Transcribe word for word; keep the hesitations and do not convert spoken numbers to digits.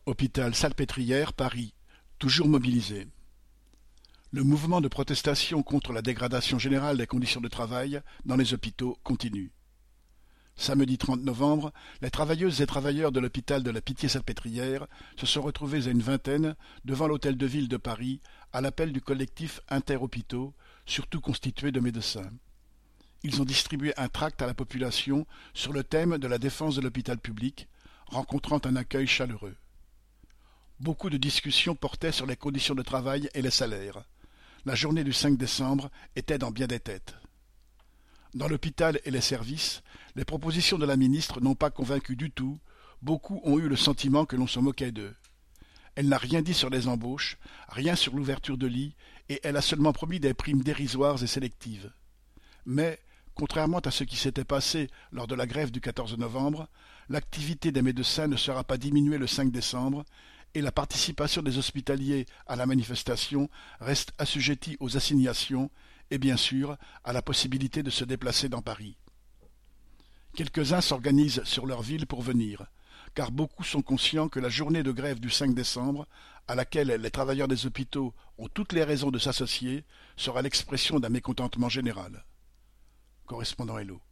Hôpital Salpêtrière, Paris, toujours mobilisé. Le mouvement de protestation contre la dégradation générale des conditions de travail dans les hôpitaux continue. Samedi trente novembre, les travailleuses et travailleurs de l'hôpital de la Pitié-Salpêtrière se sont retrouvés à une vingtaine devant l'hôtel de ville de Paris à l'appel du collectif Interhôpitaux, surtout constitué de médecins. Ils ont distribué un tract à la population sur le thème de la défense de l'hôpital public, rencontrant un accueil chaleureux. Beaucoup de discussions portaient sur les conditions de travail et les salaires. La journée du cinq décembre était dans bien des têtes. Dans l'hôpital et les services, les propositions de la ministre n'ont pas convaincu du tout. Beaucoup ont eu le sentiment que l'on se moquait d'eux. Elle n'a rien dit sur les embauches, rien sur l'ouverture de lits, et elle a seulement promis des primes dérisoires et sélectives. Mais, contrairement à ce qui s'était passé lors de la grève du quatorze novembre, l'activité des médecins ne sera pas diminuée le cinq décembre, et la participation des hospitaliers à la manifestation reste assujettie aux assignations et bien sûr à la possibilité de se déplacer dans Paris. Quelques-uns s'organisent sur leur ville pour venir, car beaucoup sont conscients que la journée de grève du cinq décembre, à laquelle les travailleurs des hôpitaux ont toutes les raisons de s'associer, sera l'expression d'un mécontentement général. Correspondant Hello.